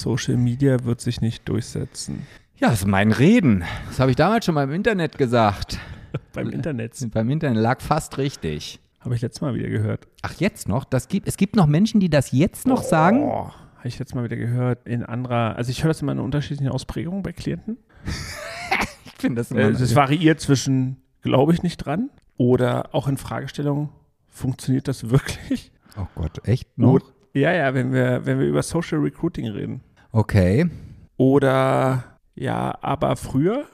Social Media wird sich nicht durchsetzen. Ja, das ist mein Reden. Das habe ich damals schon mal im Internet gesagt. Beim Internet. Beim Internet lag fast richtig. Habe ich letztes Mal wieder gehört. Ach, jetzt noch? Es gibt noch Menschen, die das jetzt noch sagen? Habe ich letztes Mal wieder gehört also ich höre das immer in unterschiedlichen Ausprägungen bei Klienten. Ich finde das immer Es variiert zwischen, glaube ich nicht dran, oder auch in Fragestellungen, funktioniert das wirklich? Oh Gott, echt noch? Ja, wenn wir über Social Recruiting reden. Okay. Oder, ja, aber früher,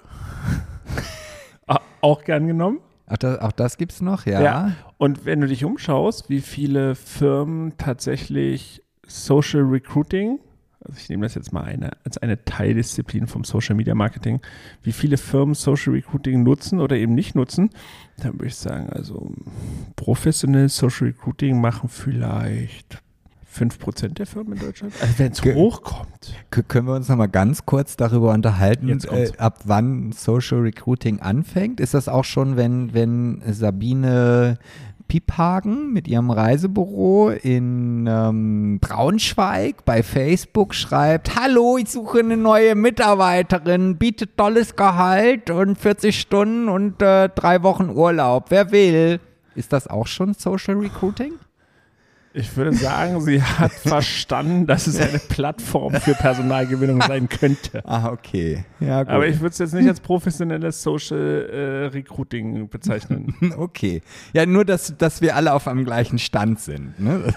auch gern genommen. Auch das gibt's noch, ja. Ja. Und wenn du dich umschaust, wie viele Firmen tatsächlich Social Recruiting, also ich nehme das jetzt mal als eine Teildisziplin vom Social Media Marketing, wie viele Firmen Social Recruiting nutzen oder eben nicht nutzen, dann würde ich sagen, also professionelles Social Recruiting machen vielleicht 5% der Firmen in Deutschland. Also wenn es hochkommt. Können wir uns noch mal ganz kurz darüber unterhalten, ab wann Social Recruiting anfängt? Ist das auch schon, wenn Sabine Piephagen mit ihrem Reisebüro in Braunschweig bei Facebook schreibt: Hallo, ich suche eine neue Mitarbeiterin, bietet tolles Gehalt und 40 Stunden und 3 Wochen Urlaub. Wer will? Ist das auch schon Social Recruiting? Ich würde sagen, sie hat verstanden, dass es eine Plattform für Personalgewinnung sein könnte. Ah, okay. Ja, gut. Aber ich würde es jetzt nicht als professionelles Social Recruiting bezeichnen. Okay. Ja, nur, dass wir alle auf einem gleichen Stand sind. Ne?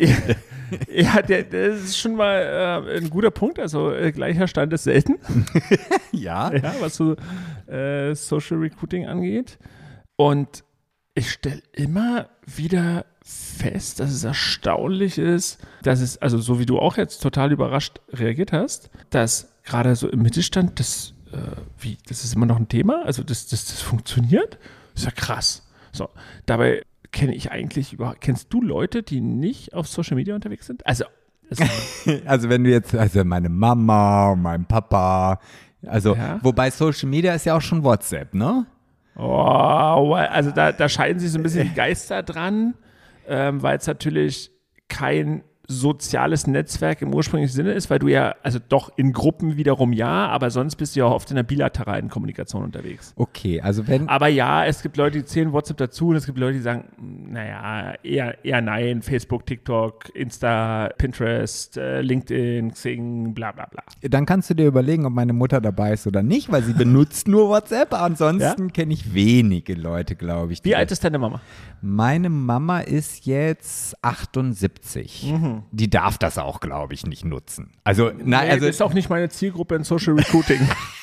Ja, das ist schon mal ein guter Punkt. Also gleicher Stand ist selten. Ja. Ja, was so Social Recruiting angeht. Und ich stelle immer wieder fest, dass es erstaunlich ist, dass es, also so wie du auch jetzt total überrascht reagiert hast, dass gerade so im Mittelstand das ist immer noch ein Thema, also das funktioniert, ist ja krass. So, dabei kennst du Leute, die nicht auf Social Media unterwegs sind? Also wenn du jetzt, also meine Mama, mein Papa, also ja. Wobei Social Media ist ja auch schon WhatsApp, ne? Oh, also da scheiden sich so ein bisschen die Geister dran, weil es natürlich kein soziales Netzwerk im ursprünglichen Sinne ist, weil du ja, also doch in Gruppen wiederum ja, aber sonst bist du ja auch oft in der bilateralen Kommunikation unterwegs. Okay, also aber ja, es gibt Leute, die zählen WhatsApp dazu und es gibt Leute, die sagen, naja, eher nein, Facebook, TikTok, Insta, Pinterest, LinkedIn, Xing, bla bla bla. Dann kannst du dir überlegen, ob meine Mutter dabei ist oder nicht, weil sie benutzt nur WhatsApp, ansonsten kenne ich wenige Leute, glaube ich. Wie alt ist deine Mama? Meine Mama ist jetzt 78. Mhm. Die darf das auch, glaube ich, nicht nutzen. Also, das ist auch nicht meine Zielgruppe in Social Recruiting.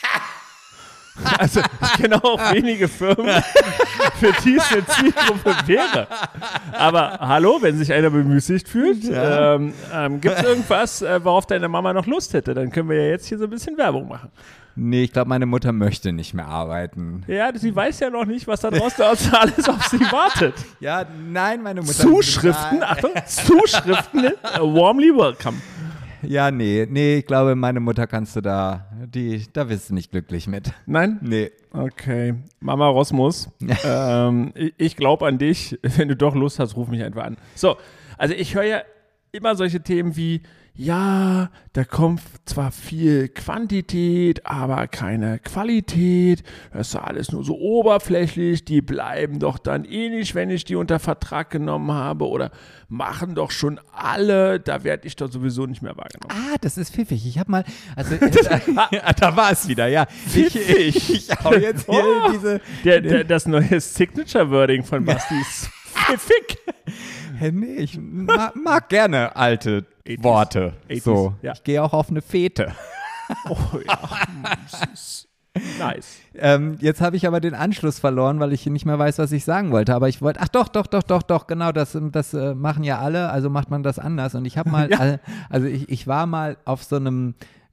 Also, ich kenne auch wenige Firmen, für die es eine Zielgruppe wäre. Aber hallo, wenn sich einer bemüßigt fühlt, gibt es irgendwas, worauf deine Mama noch Lust hätte? Dann können wir ja jetzt hier so ein bisschen Werbung machen. Nee, ich glaube, meine Mutter möchte nicht mehr arbeiten. Ja, sie weiß ja noch nicht, was da draußen alles auf sie wartet. Ja, nein, meine Mutter... Zuschriften, Achtung, Zuschriften, warmly welcome. Ja, nee, ich glaube, meine Mutter kannst du da wirst du nicht glücklich mit. Nein? Nee. Okay. Mama Rosmus, ich glaube an dich. Wenn du doch Lust hast, ruf mich einfach an. So, also ich höre ja immer solche Themen wie, ja, da kommt zwar viel Quantität, aber keine Qualität. Das ist alles nur so oberflächlich. Die bleiben doch dann eh nicht, wenn ich die unter Vertrag genommen habe. Oder machen doch schon alle. Da werde ich doch sowieso nicht mehr wahrgenommen. Ah, das ist pfiffig. Ich habe mal, also da war es wieder, ja. Ich hau jetzt hier das neue Signature-Wording von Basti ist pfiffig. Nee, ich mag gerne alte 80s, Worte. 80s, so, ja. Ich gehe auch auf eine Fete. Oh ja, süß. Nice. Jetzt habe ich aber den Anschluss verloren, weil ich nicht mehr weiß, was ich sagen wollte. Aber ich wollte, doch, genau, das machen ja alle, also macht man das anders. Und ich habe mal, ich war mal auf so einem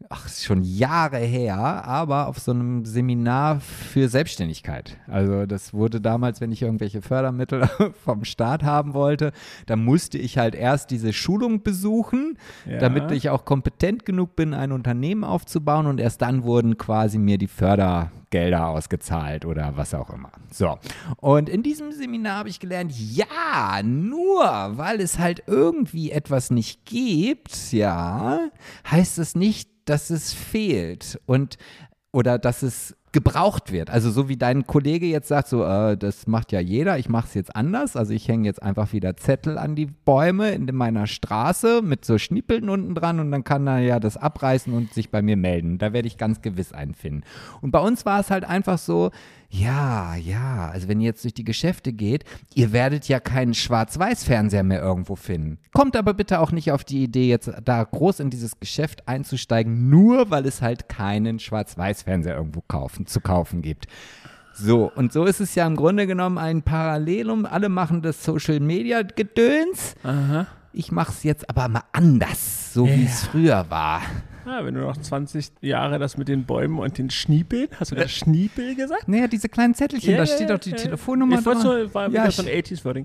ist schon Jahre her, aber auf so einem Seminar für Selbstständigkeit. Also das wurde damals, wenn ich irgendwelche Fördermittel vom Staat haben wollte, da musste ich halt erst diese Schulung besuchen, damit ich auch kompetent genug bin, ein Unternehmen aufzubauen, und erst dann wurden quasi mir die Fördergelder ausgezahlt oder was auch immer. So, und in diesem Seminar habe ich gelernt, ja, nur weil es halt irgendwie etwas nicht gibt, ja, heißt es nicht, dass es fehlt oder dass es gebraucht wird. Also so wie dein Kollege jetzt sagt, so das macht ja jeder, ich mache es jetzt anders. Also ich hänge jetzt einfach wieder Zettel an die Bäume in meiner Straße mit so Schniepeln unten dran, und dann kann er ja das abreißen und sich bei mir melden. Da werde ich ganz gewiss einen finden. Und bei uns war es halt einfach so, ja, also wenn ihr jetzt durch die Geschäfte geht, ihr werdet ja keinen Schwarz-Weiß-Fernseher mehr irgendwo finden. Kommt aber bitte auch nicht auf die Idee, jetzt da groß in dieses Geschäft einzusteigen, nur weil es halt keinen Schwarz-Weiß-Fernseher irgendwo zu kaufen gibt. So, und so ist es ja im Grunde genommen ein Parallelum. Alle machen das Social-Media-Gedöns. Aha. Ich mache es jetzt aber mal anders, so wie es früher war. Ja, wenn du noch 20 Jahre das mit den Bäumen und den Schniepeln, hast du das Schniepel gesagt? Naja, diese kleinen Zettelchen, da steht auch die Telefonnummer drauf. War wieder so ein 80s-Wording.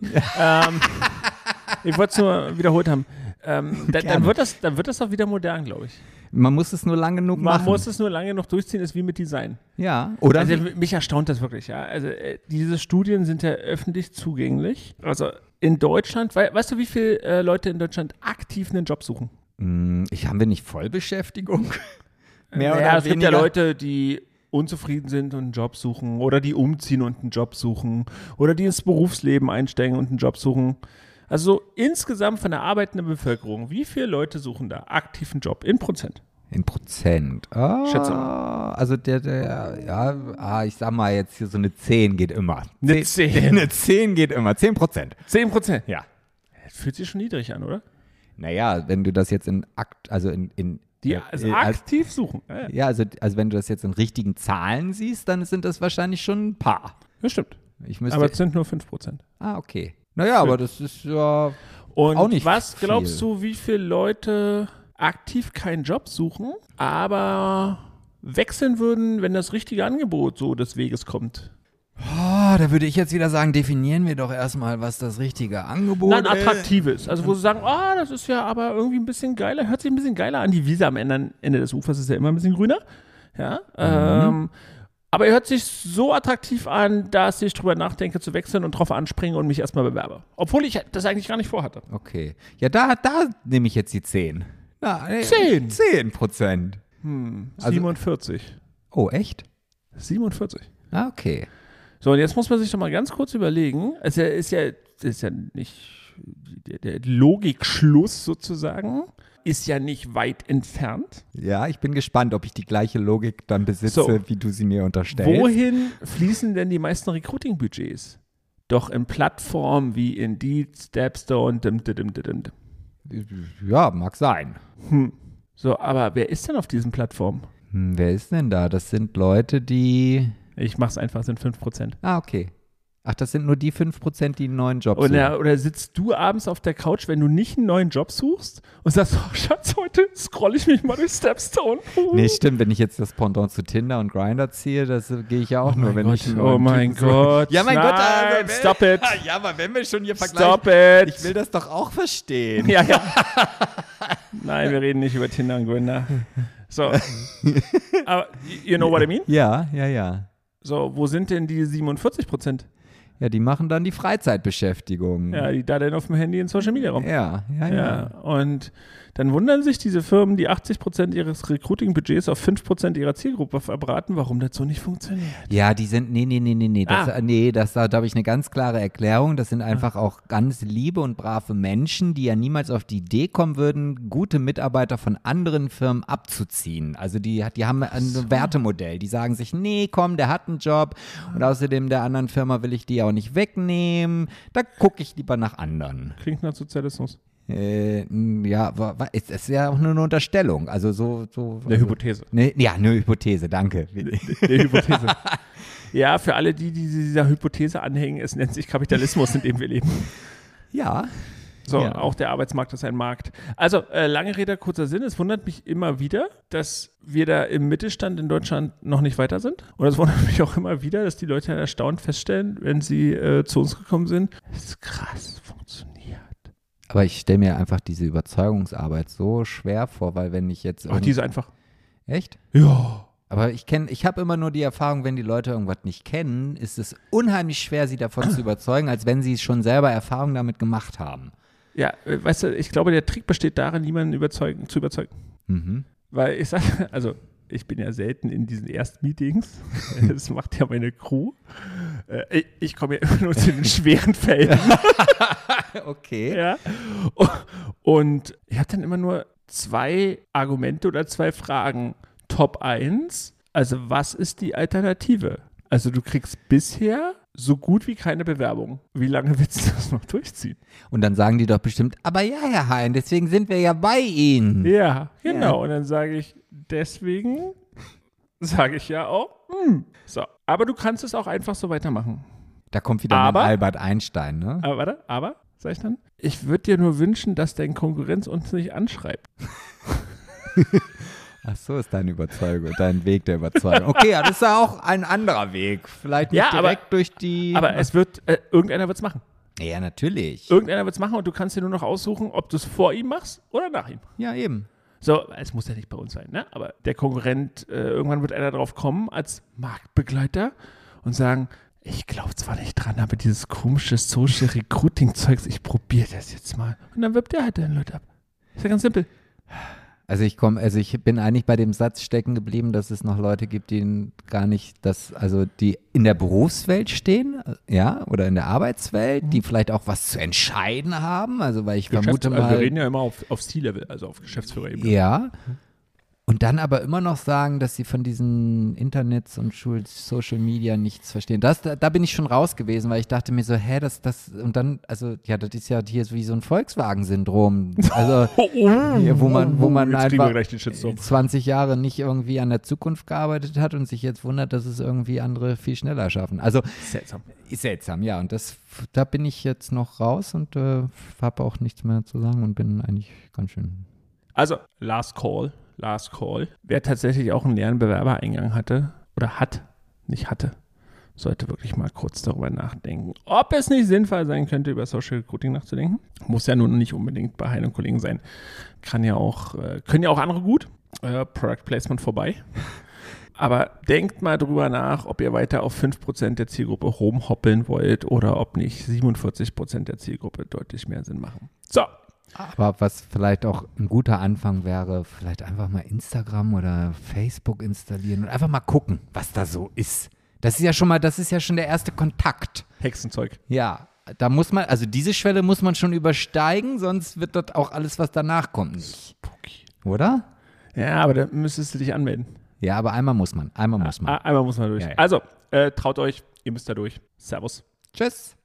Ich wollte es nur wiederholt haben. Dann wird das auch wieder modern, glaube ich. Man muss es nur lang genug machen. Man muss es nur lange genug durchziehen, ist wie mit Design. Ja. Oder also mich erstaunt das wirklich, ja. Also diese Studien sind ja öffentlich zugänglich. Also in Deutschland, weißt du, wie viele Leute in Deutschland aktiv einen Job suchen? Haben wir nicht Vollbeschäftigung? Es gibt ja Leute, die unzufrieden sind und einen Job suchen, oder die umziehen und einen Job suchen, oder die ins Berufsleben einsteigen und einen Job suchen. Also so insgesamt von der arbeitenden Bevölkerung, wie viele Leute suchen da aktiv einen Job in Prozent? In Prozent? Schätzung. Also ich sag mal jetzt hier so eine 10 geht immer. Eine 10? Eine 10 geht immer, 10%. 10%? Ja. Das fühlt sich schon niedrig an, oder? Naja, wenn du das jetzt aktiv suchen. Ja, also wenn du das jetzt in richtigen Zahlen siehst, dann sind das wahrscheinlich schon ein paar. Das stimmt. Aber es sind nur 5%. Ah, okay. Naja, aber das ist ja und auch nicht was viel. Glaubst du, wie viele Leute aktiv keinen Job suchen, aber wechseln würden, wenn das richtige Angebot so des Weges kommt? Da würde ich jetzt wieder sagen, definieren wir doch erstmal, was das richtige Angebot ist. Nein, attraktives. Also wo sie sagen, das ist ja aber irgendwie ein bisschen geiler, hört sich ein bisschen geiler an. Die Wiese am Ende des Ufers ist ja immer ein bisschen grüner. Ja, aber er hört sich so attraktiv an, dass ich drüber nachdenke zu wechseln und drauf anspringe und mich erstmal bewerbe. Obwohl ich das eigentlich gar nicht vorhatte. Okay. Ja, da nehme ich jetzt die 10. 10? 10%. 47. Oh, echt? 47. Ah, okay. So, und jetzt muss man sich doch mal ganz kurz überlegen, es ist ja nicht, der Logikschluss sozusagen ist ja nicht weit entfernt. Ja, ich bin gespannt, ob ich die gleiche Logik dann besitze, wie du sie mir unterstellst. Wohin fließen denn die meisten Recruiting-Budgets? Doch in Plattformen wie Indeed, Stepstone, Ja, mag sein. So, aber wer ist denn auf diesen Plattformen? Wer ist denn da? Das sind Leute, die... Ich mach's einfach, sind 5%. Ah, okay. Ach, das sind nur die 5%, die einen neuen Job suchen. Oder sitzt du abends auf der Couch, wenn du nicht einen neuen Job suchst und sagst, Schatz, heute scroll ich mich mal durch Stepstone. Nee, stimmt, wenn ich jetzt das Pendant zu Tinder und Grindr ziehe, das gehe ich ja auch nur, wenn ich einen neuen Oh mein Gott. Ja, mein Gott. Also, stop it. Ja, aber wenn wir schon hier vergleichen. Stop it. Ich will das doch auch verstehen. Ja. Nein, wir reden nicht über Tinder und Grindr. So. Aber, you know what I mean? Ja. So, wo sind denn die 47%? Ja, die machen dann die Freizeitbeschäftigung. Ja, die da dann auf dem Handy in Social Media rum. Ja. Und dann wundern sich diese Firmen, die 80% ihres Recruiting-Budgets auf 5% ihrer Zielgruppe verbraten, warum das so nicht funktioniert. Ja, die sind, nee. Da habe ich eine ganz klare Erklärung. Das sind einfach auch ganz liebe und brave Menschen, die ja niemals auf die Idee kommen würden, gute Mitarbeiter von anderen Firmen abzuziehen. Also die haben ein Wertemodell. Die sagen sich, nee, komm, der hat einen Job und außerdem der anderen Firma will ich die auch nicht wegnehmen. Da gucke ich lieber nach anderen. Klingt nach Sozialismus. Ja, es ist ja auch nur eine Unterstellung. Also so eine Hypothese. Eine Hypothese, danke. Eine Hypothese. Ja, für alle, die dieser Hypothese anhängen, es nennt sich Kapitalismus, in dem wir leben. Ja. So, Ja. auch der Arbeitsmarkt ist ein Markt. Also, lange Rede, kurzer Sinn. Es wundert mich immer wieder, dass wir da im Mittelstand in Deutschland noch nicht weiter sind. Und es wundert mich auch immer wieder, dass die Leute erstaunt feststellen, wenn sie zu uns gekommen sind, das ist krass, funktioniert. Aber ich stelle mir einfach diese Überzeugungsarbeit so schwer vor, weil wenn ich jetzt... Ach, die ist einfach. Echt? Ja. Aber ich habe immer nur die Erfahrung, wenn die Leute irgendwas nicht kennen, ist es unheimlich schwer, sie davon zu überzeugen, als wenn sie schon selber Erfahrungen damit gemacht haben. Ja, weißt du, ich glaube, der Trick besteht darin, niemanden zu überzeugen. Mhm. Weil ich sage, also ich bin ja selten in diesen Erstmeetings. Das macht ja meine Crew. Ich komme ja immer nur zu den schweren Fällen. Okay. Ja. Und ich habe dann immer nur 2 Argumente oder 2 Fragen. Top 1, also was ist die Alternative? Also du kriegst bisher so gut wie keine Bewerbung. Wie lange willst du das noch durchziehen? Und dann sagen die doch bestimmt, aber ja, Herr Hein, deswegen sind wir ja bei Ihnen. Ja, genau. Ja. Und dann sage ich, deswegen sage ich ja auch, So, aber du kannst es auch einfach so weitermachen. Da kommt wieder Aber- mein Albert Einstein, ne? Aber warte, sag ich dann, ich würde dir nur wünschen, dass dein Konkurrenz uns nicht anschreibt. Ach so ist deine Überzeugung, dein Weg der Überzeugung. Okay, ja, das ist ja auch ein anderer Weg. Vielleicht nicht Ja, aber- direkt durch die... Aber es wird, irgendeiner wird es machen. Ja, natürlich. Irgendeiner wird es machen und du kannst dir nur noch aussuchen, ob du es vor ihm machst oder nach ihm. Ja, eben. So, es muss ja nicht bei uns sein, ne? Aber der Konkurrent, irgendwann wird einer drauf kommen als Marktbegleiter und sagen, ich glaube zwar nicht dran, aber dieses komische Social Recruiting-Zeugs, ich probiere das jetzt mal. Und dann wirbt der halt deine Leute ab. Ist ja ganz simpel. Also ich bin eigentlich bei dem Satz stecken geblieben, dass es noch Leute gibt, die gar nicht die in der Berufswelt stehen, ja, oder in der Arbeitswelt, die vielleicht auch was zu entscheiden haben, also weil ich vermute Also wir mal, reden ja immer auf C-Level, also auf Geschäftsführerebene. ja, und dann aber immer noch sagen, dass sie von diesen Internets und Social Media nichts verstehen. Da bin ich schon raus gewesen, weil ich dachte mir so, und dann, also ja, das ist ja hier so wie so ein Volkswagen-Syndrom, also hier, wo man jetzt kriegen wir einfach gleich den Shitstorm. 20 Jahre nicht irgendwie an der Zukunft gearbeitet hat und sich jetzt wundert, dass es irgendwie andere viel schneller schaffen. Also Seltsam. ist seltsam, ja. Und da bin ich jetzt noch raus und habe auch nichts mehr zu sagen und bin eigentlich ganz schön. Also, Last Call. Wer tatsächlich auch einen leeren Bewerbereingang hatte, sollte wirklich mal kurz darüber nachdenken, ob es nicht sinnvoll sein könnte, über Social Recruiting nachzudenken. Muss ja nun nicht unbedingt bei Hein und Kollegen sein. Können ja auch andere gut. Product Placement vorbei. Aber denkt mal drüber nach, ob ihr weiter auf 5% der Zielgruppe rumhoppeln wollt oder ob nicht 47% der Zielgruppe deutlich mehr Sinn machen. So. Aber was vielleicht auch ein guter Anfang wäre, vielleicht einfach mal Instagram oder Facebook installieren und einfach mal gucken, was da so ist. Das ist ja schon der erste Kontakt. Hexenzeug. Ja, da muss man, also diese Schwelle muss man schon übersteigen, sonst wird das auch alles, was danach kommt, nicht. Oder? Ja, aber da müsstest du dich anmelden. Ja, aber einmal muss man. Einmal muss man durch. Ja, ja. Also, traut euch, ihr müsst da durch. Servus. Tschüss.